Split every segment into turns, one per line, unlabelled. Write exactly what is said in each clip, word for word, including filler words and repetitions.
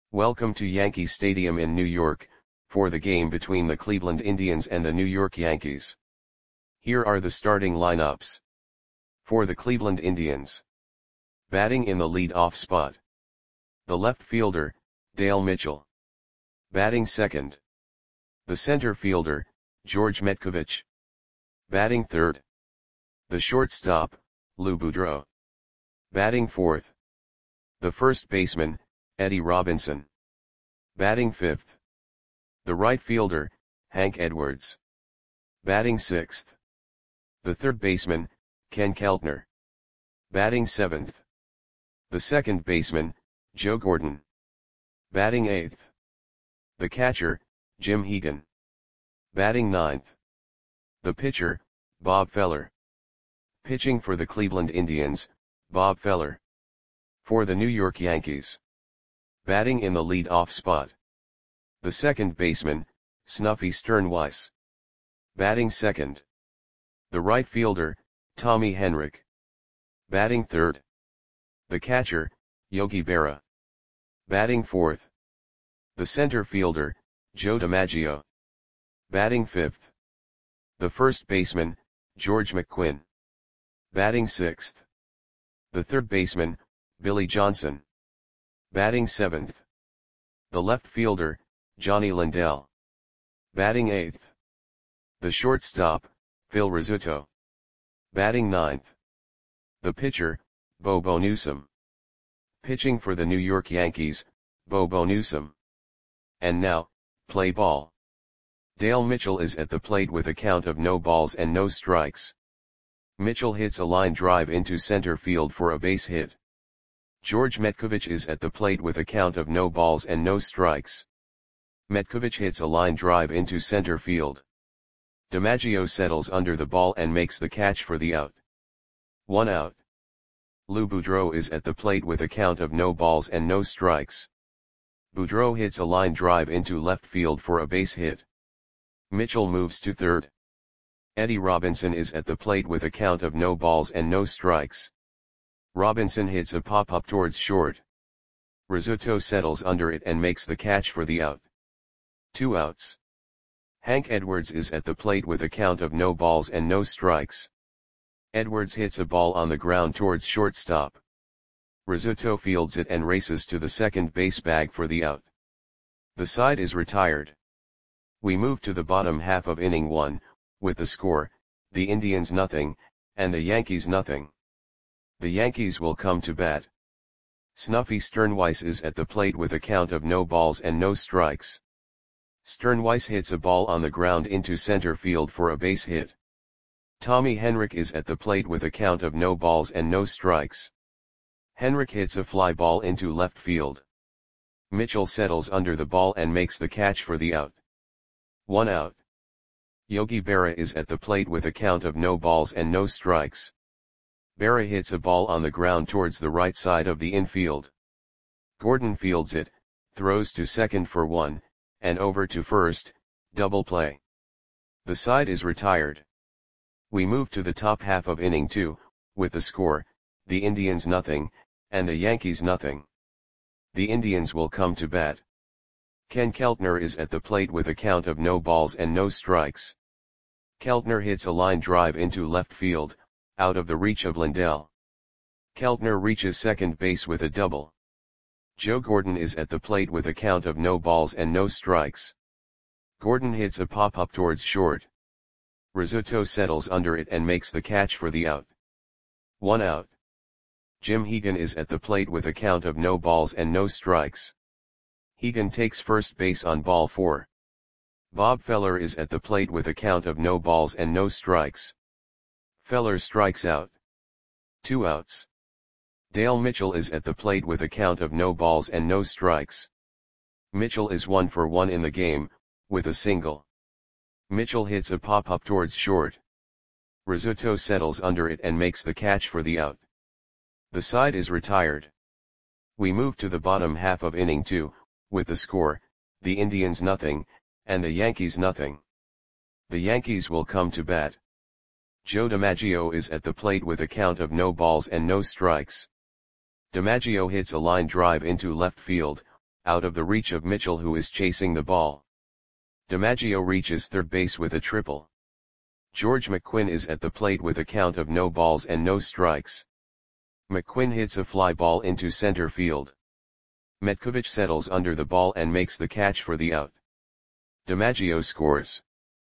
Welcome to Yankee Stadium in New York, for the game between the Cleveland Indians and the New York Yankees. Here are the starting lineups. For the Cleveland Indians. Batting in the lead-off spot. The left fielder, Dale Mitchell. Batting second. The center fielder, George Metcovich. Batting third. The shortstop, Lou Boudreau. Batting fourth. The first baseman, Eddie Robinson. Batting fifth. The right fielder, Hank Edwards. Batting sixth. The third baseman, Ken Keltner. Batting seventh. The second baseman, Joe Gordon. Batting eighth. The catcher, Jim Hegan. Batting ninth. The pitcher, Bob Feller. Pitching for the Cleveland Indians, Bob Feller. For the New York Yankees. Batting in the lead-off spot. The second baseman, Snuffy Sternweiss. Batting second. The right fielder, Tommy Henrich. Batting third. The catcher, Yogi Berra. Batting fourth. The center fielder, Joe DiMaggio. Batting fifth. The first baseman, George McQuinn. Batting sixth. The third baseman, Billy Johnson. Batting seventh. The left fielder, Johnny Lindell. Batting eighth. The shortstop, Phil Rizzuto. Batting ninth. The pitcher, Bobo Newsom. Pitching for the New York Yankees, Bobo Newsom. And now, play ball. Dale Mitchell is at the plate with a count of no balls and no strikes. Mitchell hits a line drive into center field for a base hit. George Metcovich is at the plate with a count of no balls and no strikes. Metcovich hits a line drive into center field. DiMaggio settles under the ball and makes the catch for the out. One out. Lou Boudreau is at the plate with a count of no balls and no strikes. Boudreau hits a line drive into left field for a base hit. Mitchell moves to third. Eddie Robinson is at the plate with a count of no balls and no strikes. Robinson hits a pop-up towards short. Rizzuto settles under it and makes the catch for the out. Two outs. Hank Edwards is at the plate with a count of no balls and no strikes. Edwards hits a ball on the ground towards shortstop. Rizzuto fields it and races to the second base bag for the out. The side is retired. We move to the bottom half of inning one, with the score, the Indians nothing, and the Yankees nothing. The Yankees will come to bat. Snuffy Sternweiss is at the plate with a count of no balls and no strikes. Sternweiss hits a ball on the ground into center field for a base hit. Tommy Henrich is at the plate with a count of no balls and no strikes. Henrich hits a fly ball into left field. Mitchell settles under the ball and makes the catch for the out. One out. Yogi Berra is at the plate with a count of no balls and no strikes. Berra hits a ball on the ground towards the right side of the infield. Gordon fields it, throws to second for one, and over to first, double play. The side is retired. We move to the top half of inning two, with the score, the Indians nothing, and the Yankees nothing. The Indians will come to bat. Ken Keltner is at the plate with a count of no balls and no strikes. Keltner hits a line drive into left field, out of the reach of Lindell. Keltner reaches second base with a double. Joe Gordon is at the plate with a count of no balls and no strikes. Gordon hits a pop-up towards short. Rizzuto settles under it and makes the catch for the out. One out. Jim Hegan is at the plate with a count of no balls and no strikes. Hegan takes first base on ball four. Bob Feller is at the plate with a count of no balls and no strikes. Feller strikes out. Two outs. Dale Mitchell is at the plate with a count of no balls and no strikes. Mitchell is one for one in the game, with a single. Mitchell hits a pop-up towards short. Rizzuto settles under it and makes the catch for the out. The side is retired. We move to the bottom half of inning two, with the score, the Indians nothing, and the Yankees nothing. The Yankees will come to bat. Joe DiMaggio is at the plate with a count of no balls and no strikes. DiMaggio hits a line drive into left field, out of the reach of Mitchell, who is chasing the ball. DiMaggio reaches third base with a triple. George McQuinn is at the plate with a count of no balls and no strikes. McQuinn hits a fly ball into center field. Metkovich settles under the ball and makes the catch for the out. DiMaggio scores.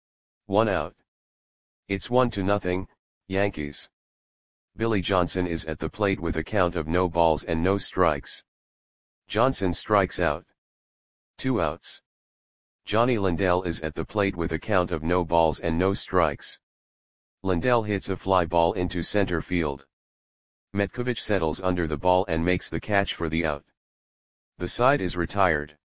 One out. It's one to nothing, Yankees. Billy Johnson is at the plate with a count of no balls and no strikes. Johnson strikes out. Two outs. Johnny Lindell is at the plate with a count of no balls and no strikes. Lindell hits a fly ball into center field. Metkovich settles under the ball and makes the catch for the out. The side is retired.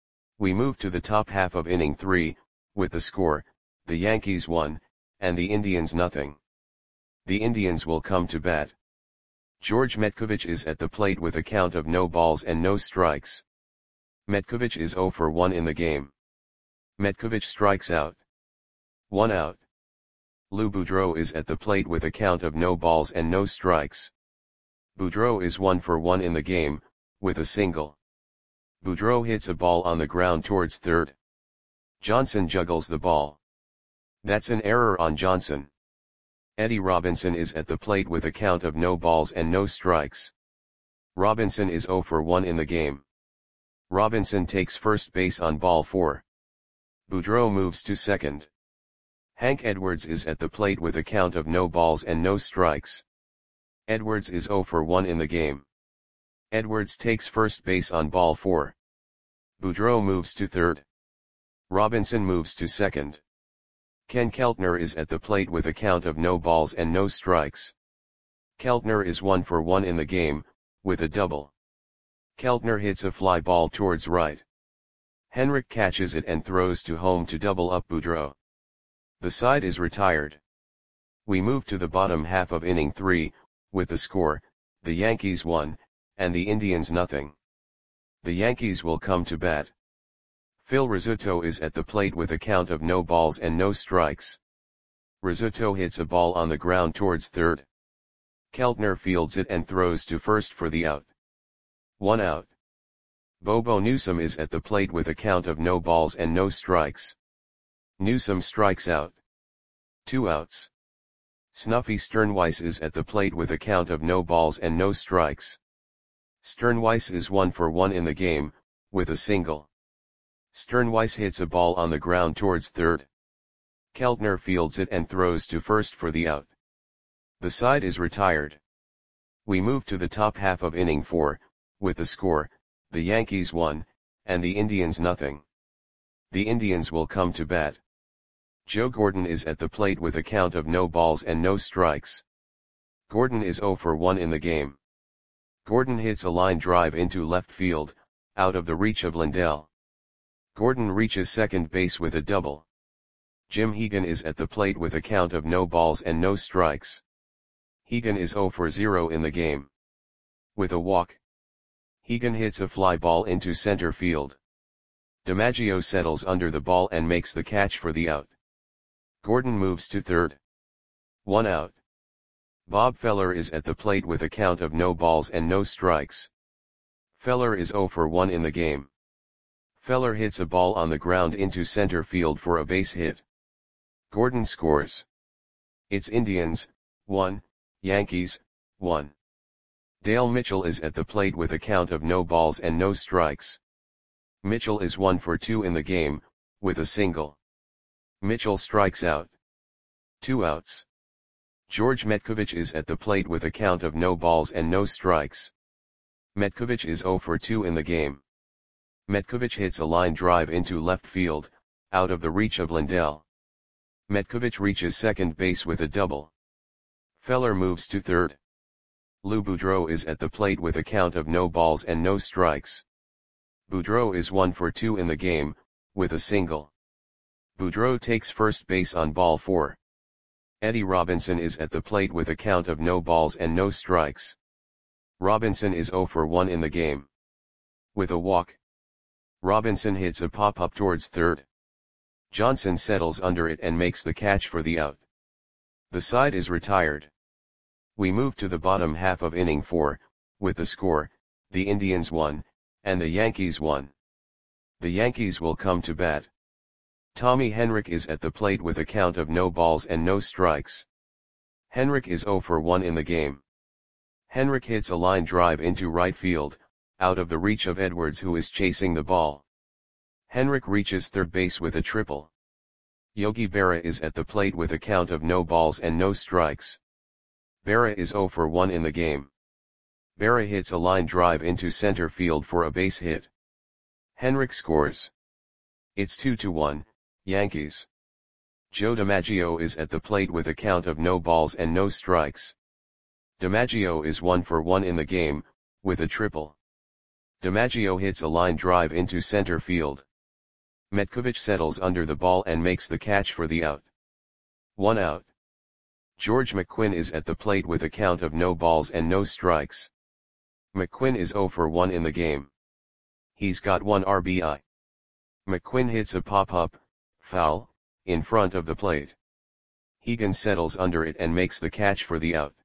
We move to the top half of inning three, with the score, the Yankees one, and the Indians nothing. The Indians will come to bat. George Metkovich is at the plate with a count of no balls and no strikes. Metkovich is zero for one in the game. Metkovich strikes out. One out. Lou Boudreau is at the plate with a count of no balls and no strikes. Boudreau is one for one in the game, with a single. Boudreau hits a ball on the ground towards third. Johnson juggles the ball. That's an error on Johnson. Eddie Robinson is at the plate with a count of no balls and no strikes. Robinson is zero for one in the game. Robinson takes first base on ball four. Boudreau moves to second. Hank Edwards is at the plate with a count of no balls and no strikes. Edwards is zero for one in the game. Edwards takes first base on ball four. Boudreau moves to third. Robinson moves to second. Ken Keltner is at the plate with a count of no balls and no strikes. Keltner is one for one in the game, with a double. Keltner hits a fly ball towards right. Henrik catches it and throws to home to double up Boudreau. The side is retired. We move to the bottom half of inning three, with the score, the Yankees one, and the Indians nothing. The Yankees will come to bat. Phil Rizzuto is at the plate with a count of no balls and no strikes. Rizzuto hits a ball on the ground towards third. Keltner fields it and throws to first for the out. One out. Bobo Newsom is at the plate with a count of no balls and no strikes. Newsom strikes out. Two outs. Snuffy Sternweiss is at the plate with a count of no balls and no strikes. Sternweiss is one for one in the game, with a single. Sternweiss hits a ball on the ground towards third. Keltner fields it and throws to first for the out. The side is retired. We move to the top half of inning four, with the score, the Yankees one, and the Indians nothing. The Indians will come to bat. Joe Gordon is at the plate with a count of no balls and no strikes. Gordon is zero for one in the game. Gordon hits a line drive into left field, out of the reach of Lindell. Gordon reaches second base with a double. Jim Hegan is at the plate with a count of no balls and no strikes. Hegan is zero for zero in the game. With a walk. Hegan hits a fly ball into center field. DiMaggio settles under the ball and makes the catch for the out. Gordon moves to third. One out. Bob Feller is at the plate with a count of no balls and no strikes. Feller is zero for one in the game. Feller hits a ball on the ground into center field for a base hit. Gordon scores. It's Indians, one, Yankees, one. Dale Mitchell is at the plate with a count of no balls and no strikes. Mitchell is one for two in the game, with a single. Mitchell strikes out. Two outs. George Metkovich is at the plate with a count of no balls and no strikes. Metkovich is zero for two in the game. Metkovich hits a line drive into left field, out of the reach of Lindell. Metkovich reaches second base with a double. Feller moves to third. Lou Boudreau is at the plate with a count of no balls and no strikes. Boudreau is one for two in the game, with a single. Boudreau takes first base on ball four. Eddie Robinson is at the plate with a count of no balls and no strikes. Robinson is zero for one in the game. With a walk. Robinson hits a pop-up towards third. Johnson settles under it and makes the catch for the out. The side is retired. We move to the bottom half of inning four, with the score, the Indians one, and the Yankees one. The Yankees will come to bat. Tommy Henrich is at the plate with a count of no balls and no strikes. Henrich is zero for one in the game. Henrich hits a line drive into right field, out of the reach of Edwards, who is chasing the ball. Henrich reaches third base with a triple. Yogi Berra is at the plate with a count of no balls and no strikes. Berra is zero for one in the game. Berra hits a line drive into center field for a base hit. Henrich scores. It's two to one, Yankees. Joe DiMaggio is at the plate with a count of no balls and no strikes. DiMaggio is one for one in the game, with a triple. DiMaggio hits a line drive into center field. Metkovic settles under the ball and makes the catch for the out. One out. George McQuinn is at the plate with a count of no balls and no strikes. McQuinn is zero for one in the game. He's got one R B I. McQuinn hits a pop-up, foul, in front of the plate. Hegan settles under it and makes the catch for the out.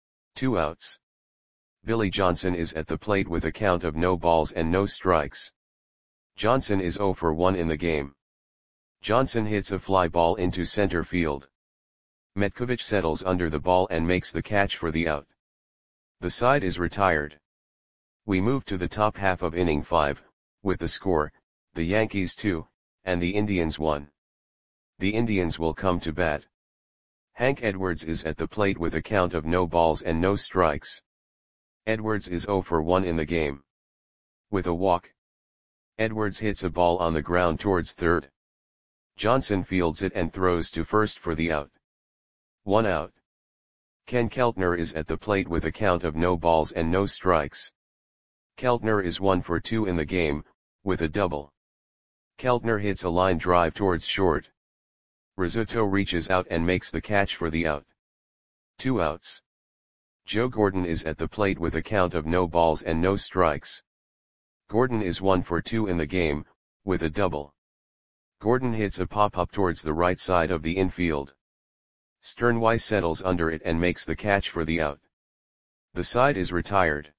Two outs. Billy Johnson is at the plate with a count of no balls and no strikes. Johnson is zero for one in the game. Johnson hits a fly ball into center field. Metkovic settles under the ball and makes the catch for the out. The side is retired. We move to the top half of inning five, with the score, the Yankees two, and the Indians one. The Indians will come to bat. Hank Edwards is at the plate with a count of no balls and no strikes. Edwards is zero for one in the game. With a walk, Edwards hits a ball on the ground towards third. Johnson fields it and throws to first for the out. One out. Ken Keltner is at the plate with a count of no balls and no strikes. Keltner is one for two in the game, with a double. Keltner hits a line drive towards short. Rizzuto reaches out and makes the catch for the out. Two outs. Joe Gordon is at the plate with a count of no balls and no strikes. Gordon is one for two in the game, with a double. Gordon hits a pop-up towards the right side of the infield. Sternweiss settles under it and makes the catch for the out. The side is retired.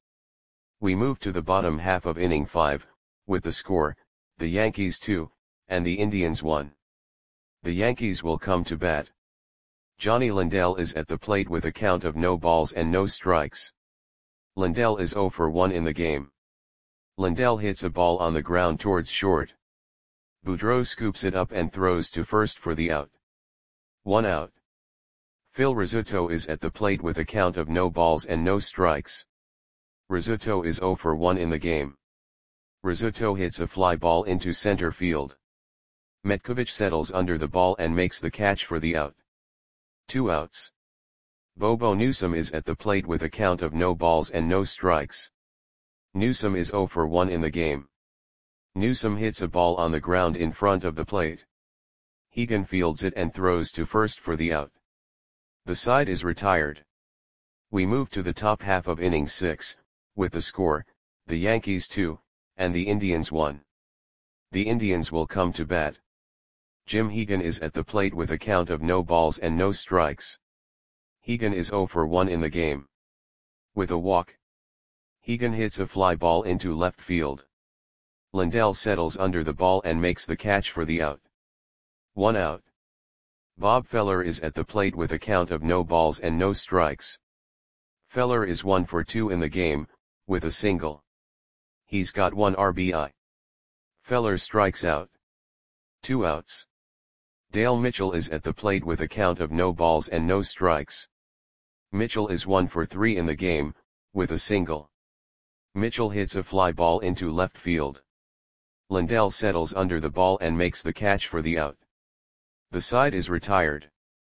We move to the bottom half of inning five, with the score, the Yankees two, and the Indians one. The Yankees will come to bat. Johnny Lindell is at the plate with a count of no balls and no strikes. Lindell is zero for one in the game. Lindell hits a ball on the ground towards short. Boudreau scoops it up and throws to first for the out. One out. Phil Rizzuto is at the plate with a count of no balls and no strikes. Rizzuto is zero for one in the game. Rizzuto hits a fly ball into center field. Metkovic settles under the ball and makes the catch for the out. Two outs. Bobo Newsom is at the plate with a count of no balls and no strikes. Newsom is zero for one in the game. Newsom hits a ball on the ground in front of the plate. Hegan fields it and throws to first for the out. The side is retired. We move to the top half of inning six, with the score, the Yankees two, and the Indians one. The Indians will come to bat. Jim Hegan is at the plate with a count of no balls and no strikes. Hegan is zero for one in the game. With a walk, Hegan hits a fly ball into left field. Lindell settles under the ball and makes the catch for the out. One out. Bob Feller is at the plate with a count of no balls and no strikes. Feller is one for two in the game, with a single. He's got one R B I. Feller strikes out. Two outs. Dale Mitchell is at the plate with a count of no balls and no strikes. Mitchell is one for three in the game, with a single. Mitchell hits a fly ball into left field. Lindell settles under the ball and makes the catch for the out. The side is retired.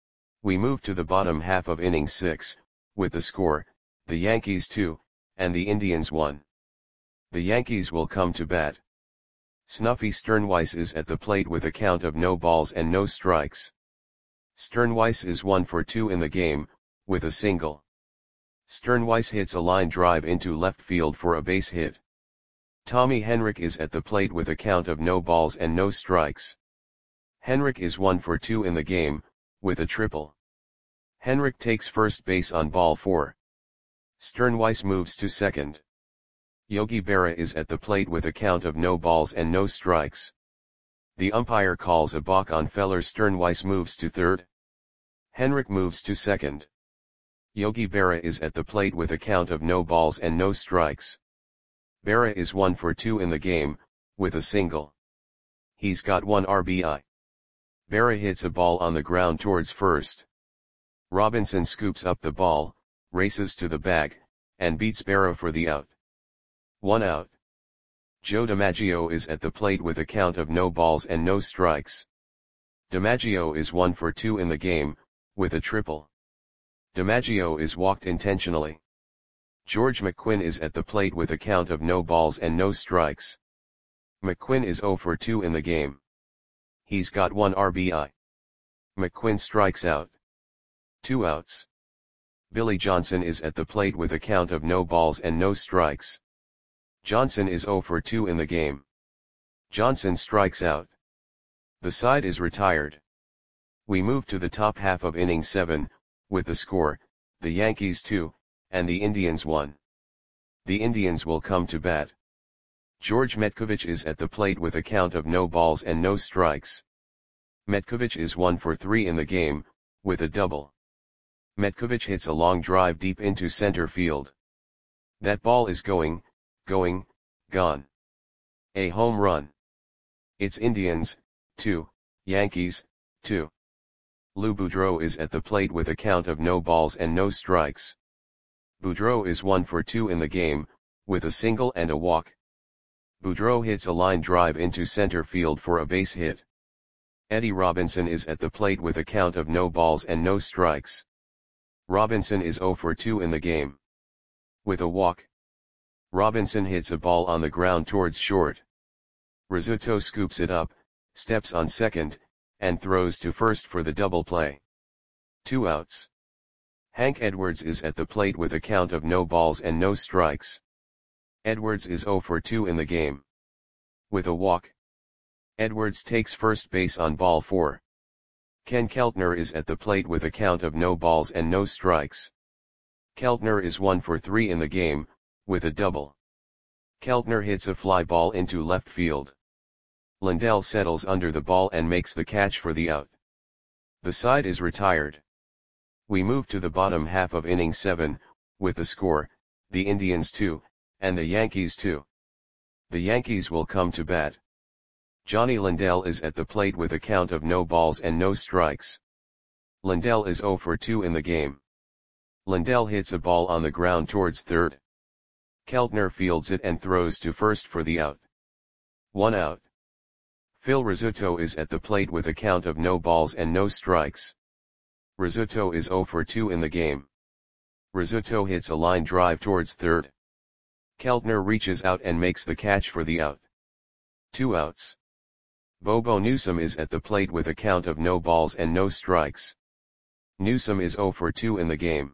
We move to the bottom half of inning six, with the score, the Yankees two, and the Indians one. The Yankees will come to bat. Snuffy Sternweiss is at the plate with a count of no balls and no strikes. Sternweiss is one for two in the game, with a single. Sternweiss hits a line drive into left field for a base hit. Tommy Henrich is at the plate with a count of no balls and no strikes. Henrich is one for two in the game, with a triple. Henrich takes first base on ball four. Sternweiss moves to second. Yogi Berra is at the plate with a count of no balls and no strikes. The umpire calls a balk on Feller. Sternweiss moves to third. Henrik moves to second. Yogi Berra is at the plate with a count of no balls and no strikes. Berra is one for two in the game, with a single. He's got one R B I. Berra hits a ball on the ground towards first. Robinson scoops up the ball, races to the bag, and beats Berra for the out. One out. Joe DiMaggio is at the plate with a count of no balls and no strikes. DiMaggio is one for two in the game, with a triple. DiMaggio is walked intentionally. George McQuinn is at the plate with a count of no balls and no strikes. McQuinn is zero for two in the game. He's got one R B I. McQuinn strikes out. Two outs. Billy Johnson is at the plate with a count of no balls and no strikes. Johnson is zero for two in the game. Johnson strikes out. The side is retired. We move to the top half of inning seven, with the score, the Yankees two, and the Indians one. The Indians will come to bat. George Metcovich is at the plate with a count of no balls and no strikes. Metcovich is one for three in the game, with a double. Metcovich hits a long drive deep into center field. That ball is going, going, gone. A home run. It's Indians, two, Yankees, two. Lou Boudreau is at the plate with a count of no balls and no strikes. Boudreau is one for two in the game, with a single and a walk. Boudreau hits a line drive into center field for a base hit. Eddie Robinson is at the plate with a count of no balls and no strikes. Robinson is zero for two in the game. With a walk. Robinson hits a ball on the ground towards short. Rizzuto scoops it up, steps on second, and throws to first for the double play. Two outs. Hank Edwards is at the plate with a count of no balls and no strikes. Edwards is zero for two in the game. With a walk. Edwards takes first base on ball four. Ken Keltner is at the plate with a count of no balls and no strikes. Keltner is one for three in the game, with a double. Keltner hits a fly ball into left field. Lindell settles under the ball and makes the catch for the out. The side is retired. We move to the bottom half of inning seven, with the score, the Indians two, and the Yankees two. The Yankees will come to bat. Johnny Lindell is at the plate with a count of no balls and no strikes. Lindell is zero for two in the game. Lindell hits a ball on the ground towards third. Keltner fields it and throws to first for the out. One out. Phil Rizzuto is at the plate with a count of no balls and no strikes. Rizzuto is zero for two in the game. Rizzuto hits a line drive towards third. Keltner reaches out and makes the catch for the out. Two outs. Bobo Newsom is at the plate with a count of no balls and no strikes. Newsom is zero for two in the game.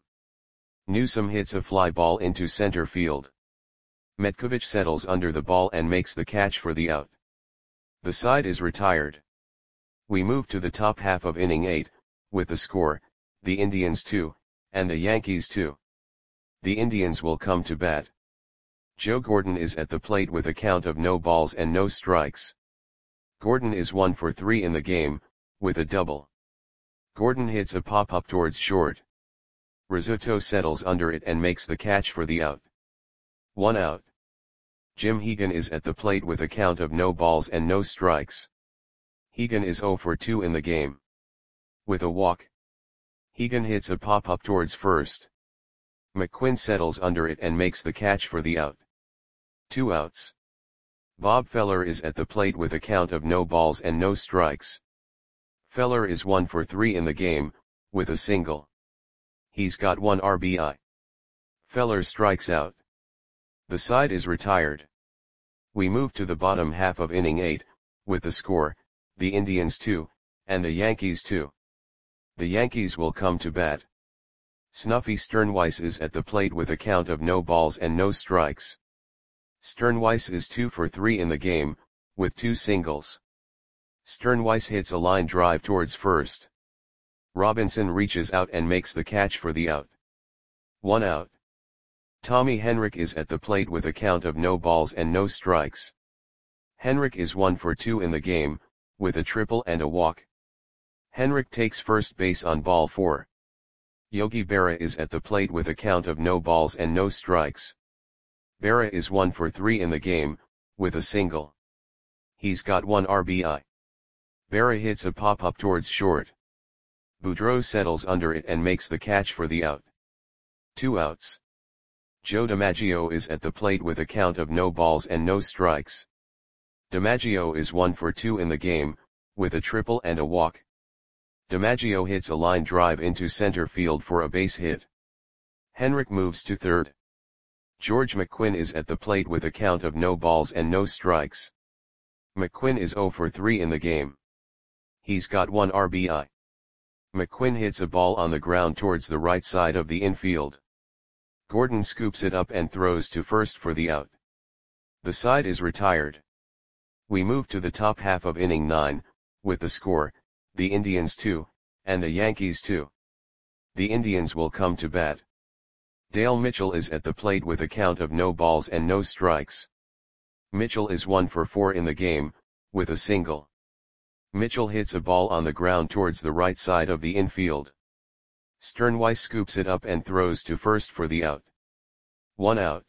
Newsom hits a fly ball into center field. Metcovich settles under the ball and makes the catch for the out. The side is retired. We move to the top half of inning eight, with the score, the Indians two, and the Yankees two. The Indians will come to bat. Joe Gordon is at the plate with a count of no balls and no strikes. Gordon is one for three in the game, with a double. Gordon hits a pop-up towards short. Rizzuto settles under it and makes the catch for the out. One out. Jim Hegan is at the plate with a count of no balls and no strikes. Hegan is zero for two in the game. With a walk. Hegan hits a pop-up towards first. McQuinn settles under it and makes the catch for the out. Two outs. Bob Feller is at the plate with a count of no balls and no strikes. Feller is one for three in the game, with a single. He's got one R B I. Feller strikes out. The side is retired. We move to the bottom half of inning eight, with the score, the Indians two, and the Yankees two. The Yankees will come to bat. Snuffy Sternweiss is at the plate with a count of no balls and no strikes. Sternweiss is two for three in the game, with two singles. Sternweiss hits a line drive towards first. Robinson reaches out and makes the catch for the out. One out. Tommy Henrik is at the plate with a count of no balls and no strikes. Henrik is one for two in the game, with a triple and a walk. Henrik takes first base on ball four. Yogi Berra is at the plate with a count of no balls and no strikes. Berra is one for three in the game, with a single. He's got one R B I. Berra hits a pop-up towards short. Boudreau settles under it and makes the catch for the out. Two outs. Joe DiMaggio is at the plate with a count of no balls and no strikes. DiMaggio is one for two in the game, with a triple and a walk. DiMaggio hits a line drive into center field for a base hit. Henrik moves to third. George McQuinn is at the plate with a count of no balls and no strikes. McQuinn is zero for three in the game. He's got one R B I. McQuinn hits a ball on the ground towards the right side of the infield. Gordon scoops it up and throws to first for the out. The side is retired. We move to the top half of inning nine, with the score, the Indians two, and the Yankees two. The Indians will come to bat. Dale Mitchell is at the plate with a count of no balls and no strikes. Mitchell is one for four in the game, with a single. Mitchell hits a ball on the ground towards the right side of the infield. Sternweiss scoops it up and throws to first for the out. One out.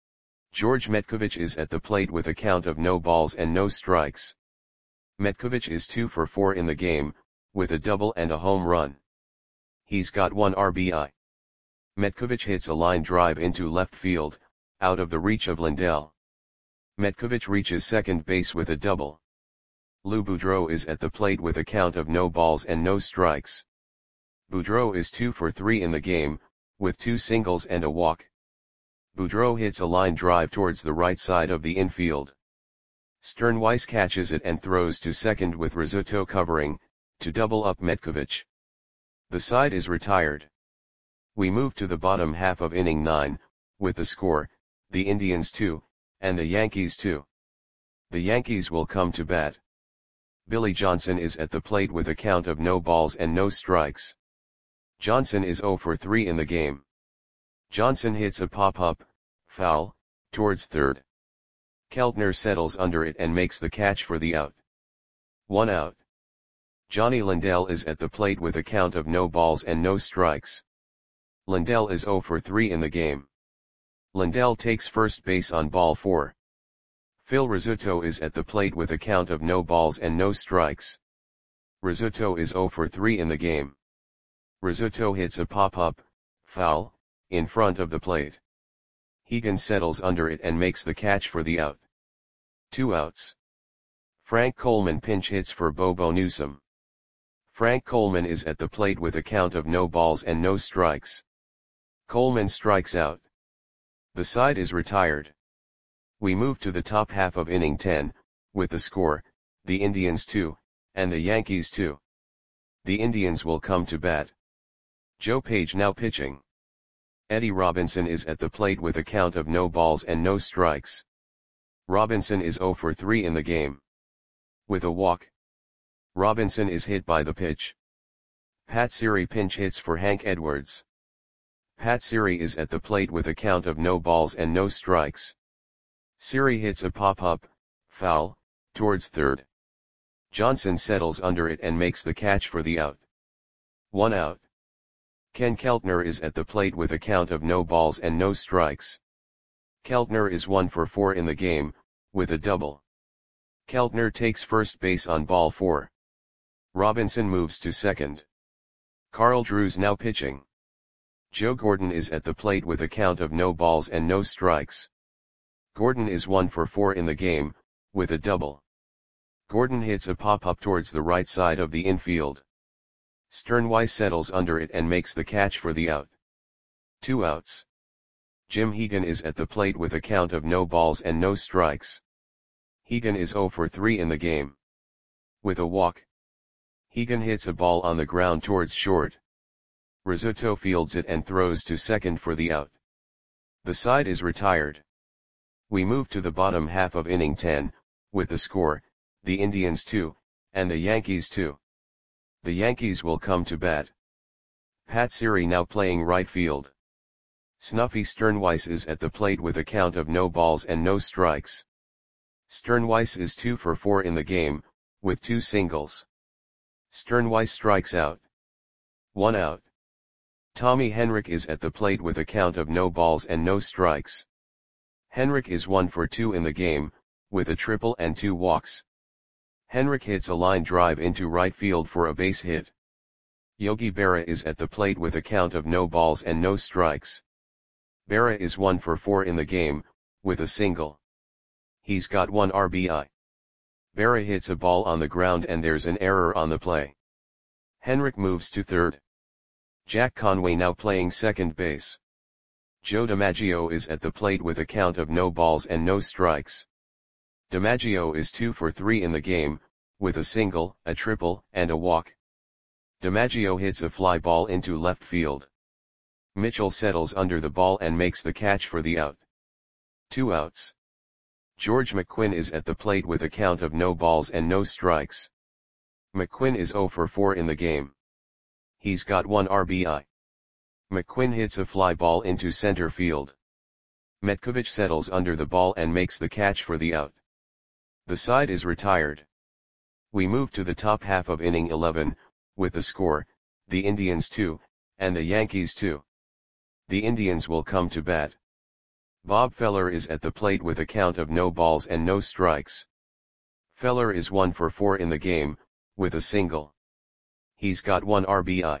George Metkovich is at the plate with a count of no balls and no strikes. Metkovich is two for four in the game, with a double and a home run. He's got one R B I. Metkovich hits a line drive into left field, out of the reach of Lindell. Metkovich reaches second base with a double. Lou Boudreau is at the plate with a count of no balls and no strikes. Boudreau is two for three in the game, with two singles and a walk. Boudreau hits a line drive towards the right side of the infield. Sternweiss catches it and throws to second with Rizzuto covering, to double up Metkovich. The side is retired. We move to the bottom half of inning nine, with the score, the Indians two, and the Yankees two. The Yankees will come to bat. Billy Johnson is at the plate with a count of no balls and no strikes. Johnson is zero for three in the game. Johnson hits a pop-up, foul, towards third. Keltner settles under it and makes the catch for the out. One out. Johnny Lindell is at the plate with a count of no balls and no strikes. Lindell is zero for three in the game. Lindell takes first base on ball four. Phil Rizzuto is at the plate with a count of no balls and no strikes. Rizzuto is zero for three in the game. Rizzuto hits a pop-up, foul, in front of the plate. Hegan settles under it and makes the catch for the out. Two outs. Frank Coleman pinch hits for Bobo Newsom. Frank Coleman is at the plate with a count of no balls and no strikes. Coleman strikes out. The side is retired. We move to the top half of inning ten, with the score, the Indians two, and the Yankees two. The Indians will come to bat. Joe Page now pitching. Eddie Robinson is at the plate with a count of no balls and no strikes. Robinson is zero for three in the game. With a walk. Robinson is hit by the pitch. Pat Siri pinch hits for Hank Edwards. Pat Siri is at the plate with a count of no balls and no strikes. Siri hits a pop-up, foul, towards third. Johnson settles under it and makes the catch for the out. One out. Ken Keltner is at the plate with a count of no balls and no strikes. Keltner is one for four in the game, with a double. Keltner takes first base on ball four. Robinson moves to second. Carl Drews now pitching. Joe Gordon is at the plate with a count of no balls and no strikes. Gordon is one for four in the game, with a double. Gordon hits a pop-up towards the right side of the infield. Sternweiss settles under it and makes the catch for the out. Two outs. Jim Hegan is at the plate with a count of no balls and no strikes. Hegan is zero for three in the game. With a walk. Hegan hits a ball on the ground towards short. Rizzuto fields it and throws to second for the out. The side is retired. We move to the bottom half of inning ten, with the score, the Indians two, and the Yankees two. The Yankees will come to bat. Pat Siri now playing right field. Snuffy Sternweiss is at the plate with a count of no balls and no strikes. Sternweiss is two for four in the game, with two singles. Sternweiss strikes out. One out. Tommy Henrik is at the plate with a count of no balls and no strikes. Henrik is one for two in the game, with a triple and two walks. Henrik hits a line drive into right field for a base hit. Yogi Berra is at the plate with a count of no balls and no strikes. Berra is one for four in the game, with a single. He's got one R B I. Berra hits a ball on the ground and there's an error on the play. Henrik moves to third. Jack Conway now playing second base. Joe DiMaggio is at the plate with a count of no balls and no strikes. DiMaggio is two for three in the game, with a single, a triple, and a walk. DiMaggio hits a fly ball into left field. Mitchell settles under the ball and makes the catch for the out. Two outs. George McQuinn is at the plate with a count of no balls and no strikes. McQuinn is zero for four in the game. He's got one R B I. McQuinn hits a fly ball into center field. Metkovich settles under the ball and makes the catch for the out. The side is retired. We move to the top half of inning eleven, with the score, the Indians two, and the Yankees two. The Indians will come to bat. Bob Feller is at the plate with a count of no balls and no strikes. Feller is one for four in the game, with a single. He's got one R B I.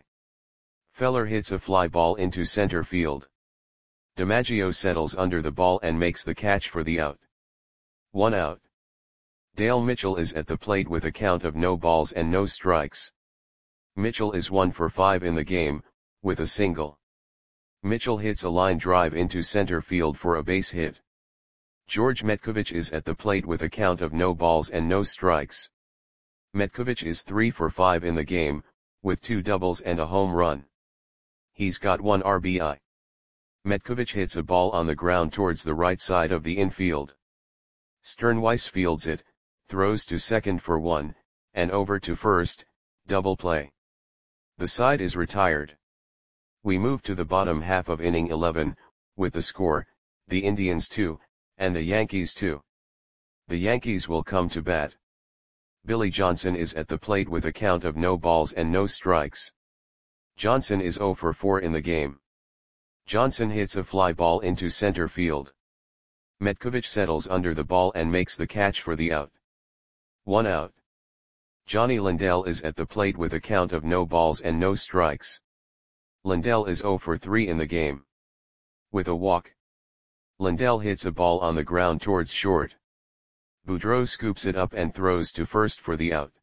Feller hits a fly ball into center field. DiMaggio settles under the ball and makes the catch for the out. One out. Dale Mitchell is at the plate with a count of no balls and no strikes. Mitchell is one for five in the game, with a single. Mitchell hits a line drive into center field for a base hit. George Metkovich is at the plate with a count of no balls and no strikes. Metkovich is three for five in the game, with two doubles and a home run. He's got one R B I. Metkovich hits a ball on the ground towards the right side of the infield. Sternweiss fields it, throws to second for one, and over to first, double play. The side is retired. We move to the bottom half of inning eleven, with the score, the Indians two, and the Yankees two. The Yankees will come to bat. Billy Johnson is at the plate with a count of no balls and no strikes. Johnson is zero for four in the game. Johnson hits a fly ball into center field. Metkovich settles under the ball and makes the catch for the out. One out. Johnny Lindell is at the plate with a count of no balls and no strikes. Lindell is zero for three in the game. With a walk. Lindell hits a ball on the ground towards short. Boudreau scoops it up and throws to first for the out.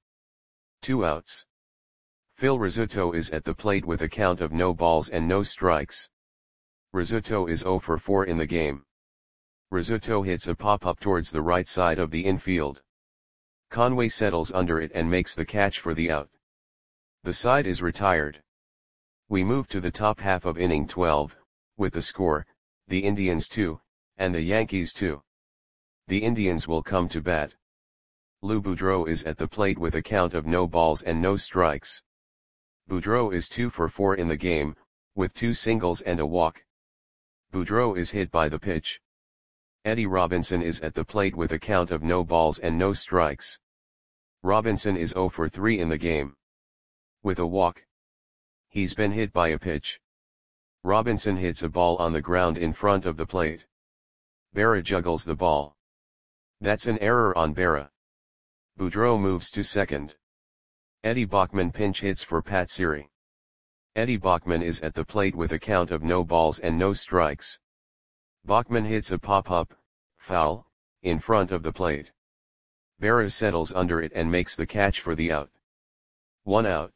Two outs. Phil Rizzuto is at the plate with a count of no balls and no strikes. Rizzuto is zero for four in the game. Rizzuto hits a pop-up towards the right side of the infield. Conway settles under it and makes the catch for the out. The side is retired. We move to the top half of inning twelve, with the score, the Indians two, and the Yankees two. The Indians will come to bat. Lou Boudreau is at the plate with a count of no balls and no strikes. Boudreau is two for four in the game, with two singles and a walk. Boudreau is hit by the pitch. Eddie Robinson is at the plate with a count of no balls and no strikes. Robinson is zero for three in the game. With a walk. He's been hit by a pitch. Robinson hits a ball on the ground in front of the plate. Berra juggles the ball. That's an error on Berra. Boudreau moves to second. Eddie Bachman pinch hits for Pat Siri. Eddie Bachman is at the plate with a count of no balls and no strikes. Bachman hits a pop-up, foul, in front of the plate. Berra settles under it and makes the catch for the out. One out.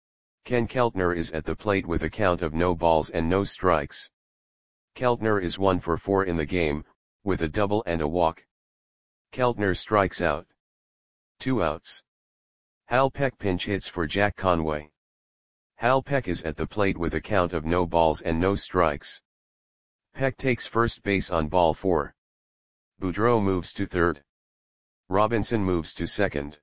Ken Keltner is at the plate with a count of no balls and no strikes. Keltner is one for four in the game, with a double and a walk. Keltner strikes out. Two outs. Hal Peck pinch hits for Jack Conway. Hal Peck is at the plate with a count of no balls and no strikes. Peck takes first base on ball four. Boudreau moves to third. Robinson moves to second.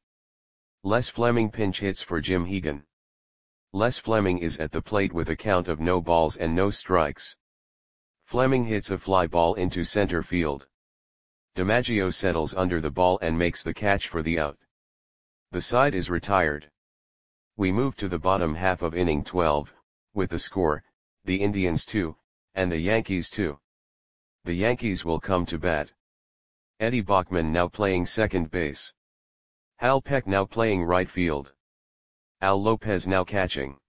Les Fleming pinch hits for Jim Hegan. Les Fleming is at the plate with a count of no balls and no strikes. Fleming hits a fly ball into center field. DiMaggio settles under the ball and makes the catch for the out. The side is retired. We move to the bottom half of inning twelve, with the score, the Indians two, and the Yankees two. The Yankees will come to bat. Eddie Bachman now playing second base. Hal Peck now playing right field. Al Lopez now catching.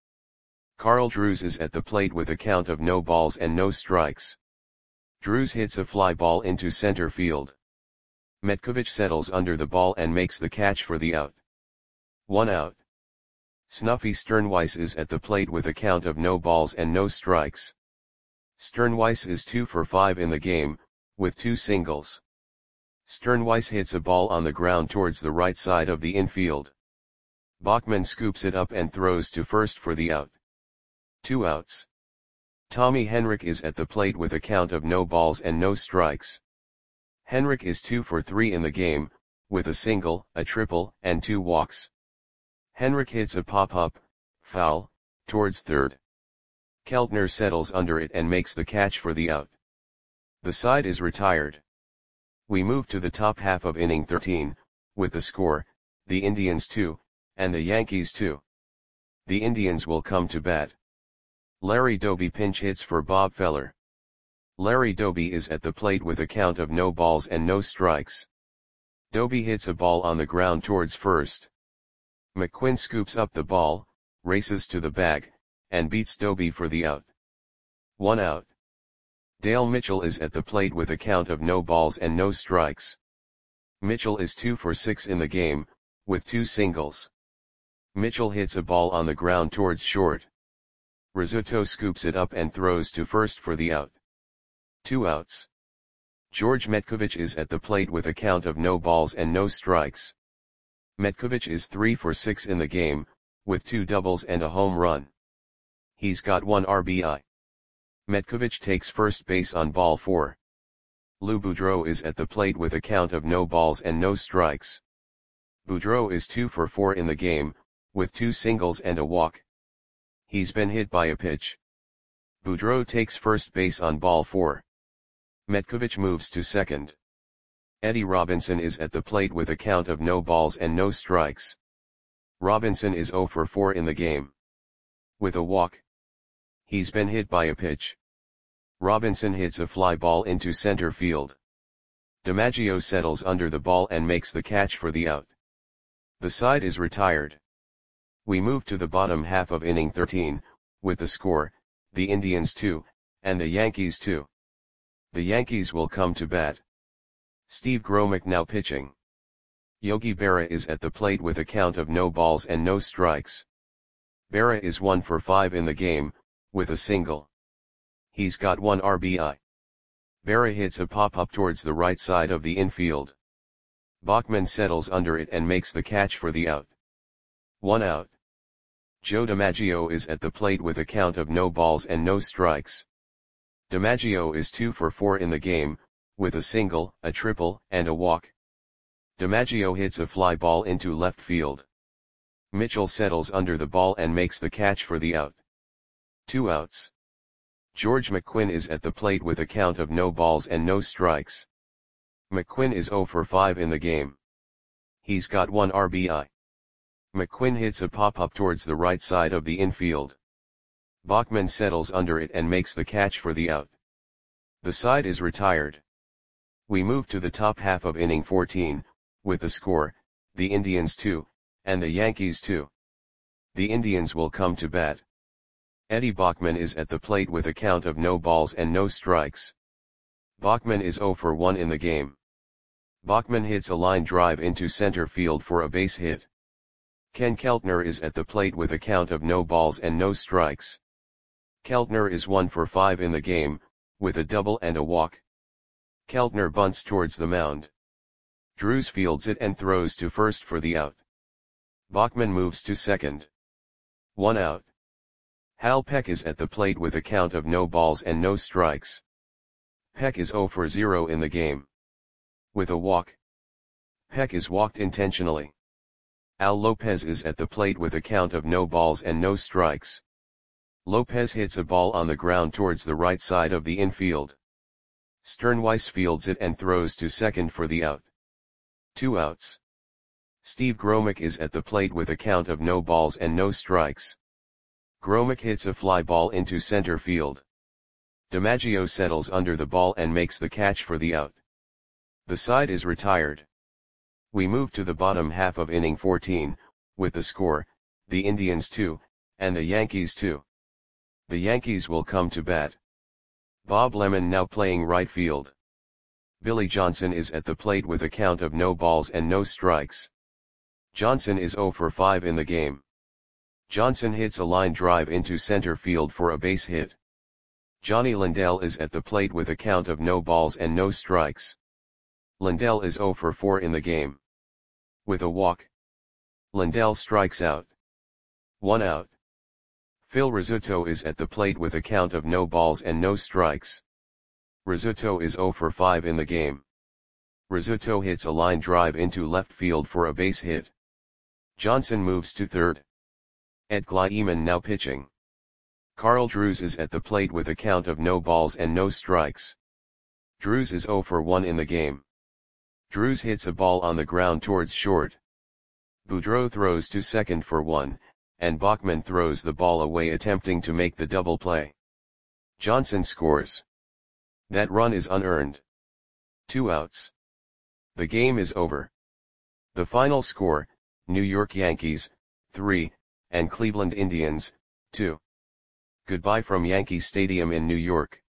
Carl Drews is at the plate with a count of no balls and no strikes. Drews hits a fly ball into center field. Metcovich settles under the ball and makes the catch for the out. One out. Snuffy Sternweiss is at the plate with a count of no balls and no strikes. Sternweiss is two for five in the game, with two singles. Sternweiss hits a ball on the ground towards the right side of the infield. Bachman scoops it up and throws to first for the out. Two outs. Tommy Henrich is at the plate with a count of no balls and no strikes. Henrich is two for three in the game, with a single, a triple, and two walks. Henrich hits a pop-up, foul, towards third. Keltner settles under it and makes the catch for the out. The side is retired. We move to the top half of inning thirteen, with the score, the Indians two, and the Yankees two. The Indians will come to bat. Larry Doby pinch hits for Bob Feller. Larry Doby is at the plate with a count of no balls and no strikes. Doby hits a ball on the ground towards first. McQuinn scoops up the ball, races to the bag, and beats Doby for the out. One out. Dale Mitchell is at the plate with a count of no balls and no strikes. Mitchell is two for six in the game, with two singles. Mitchell hits a ball on the ground towards short. Rizzuto scoops it up and throws to first for the out. Two outs. George Metcovich is at the plate with a count of no balls and no strikes. Metcovich is three for six in the game, with two doubles and a home run. He's got one R B I. Metcovich takes first base on ball four. Lou Boudreau is at the plate with a count of no balls and no strikes. Boudreau is two for four in the game, with two singles and a walk. He's been hit by a pitch. Boudreau takes first base on ball four. Metcovich moves to second. Eddie Robinson is at the plate with a count of no balls and no strikes. Robinson is zero for four in the game. With a walk. He's been hit by a pitch. Robinson hits a fly ball into center field. DiMaggio settles under the ball and makes the catch for the out. The side is retired. We move to the bottom half of inning thirteen, with the score, the Indians two, and the Yankees two. The Yankees will come to bat. Steve Gromick now pitching. Yogi Berra is at the plate with a count of no balls and no strikes. Berra is one for five in the game, with a single. He's got one R B I. Berra hits a pop-up towards the right side of the infield. Bachman settles under it and makes the catch for the out. One out. Joe DiMaggio is at the plate with a count of no balls and no strikes. DiMaggio is two for four in the game, with a single, a triple, and a walk. DiMaggio hits a fly ball into left field. Mitchell settles under the ball and makes the catch for the out. Two outs. George McQuinn is at the plate with a count of no balls and no strikes. McQuinn is zero for five in the game. He's got one R B I. McQuinn hits a pop-up towards the right side of the infield. Bachman settles under it and makes the catch for the out. The side is retired. We move to the top half of inning fourteen, with the score, the Indians two, and the Yankees two. The Indians will come to bat. Eddie Bachman is at the plate with a count of no balls and no strikes. Bachman is zero for one in the game. Bachman hits a line drive into center field for a base hit. Ken Keltner is at the plate with a count of no balls and no strikes. Keltner is one for five in the game, with a double and a walk. Keltner bunts towards the mound. Drews fields it and throws to first for the out. Bachman moves to second. One out. Hal Peck is at the plate with a count of no balls and no strikes. Peck is zero for zero in the game. With a walk. Peck is walked intentionally. Al Lopez is at the plate with a count of no balls and no strikes. Lopez hits a ball on the ground towards the right side of the infield. Sternweiss fields it and throws to second for the out. Two outs. Steve Gromick is at the plate with a count of no balls and no strikes. Gromick hits a fly ball into center field. DiMaggio settles under the ball and makes the catch for the out. The side is retired. We move to the bottom half of inning fourteen, with the score, the Indians two, and the Yankees two. The Yankees will come to bat. Bob Lemon now playing right field. Billy Johnson is at the plate with a count of no balls and no strikes. Johnson is oh for five in the game. Johnson hits a line drive into center field for a base hit. Johnny Lindell is at the plate with a count of no balls and no strikes. Lindell is oh for four in the game. With a walk, Lindell strikes out. One out. Phil Rizzuto is at the plate with a count of no balls and no strikes. Rizzuto is oh for five in the game. Rizzuto hits a line drive into left field for a base hit. Johnson moves to third. Ed Kleiman now pitching. Carl Drews is at the plate with a count of no balls and no strikes. Drews is oh for one in the game. Drews hits a ball on the ground towards short. Boudreau throws to second for one, and Bachman throws the ball away attempting to make the double play. Johnson scores. That run is unearned. Two outs. The game is over. The final score, New York Yankees, three, and Cleveland Indians, two. Goodbye from Yankee Stadium in New York.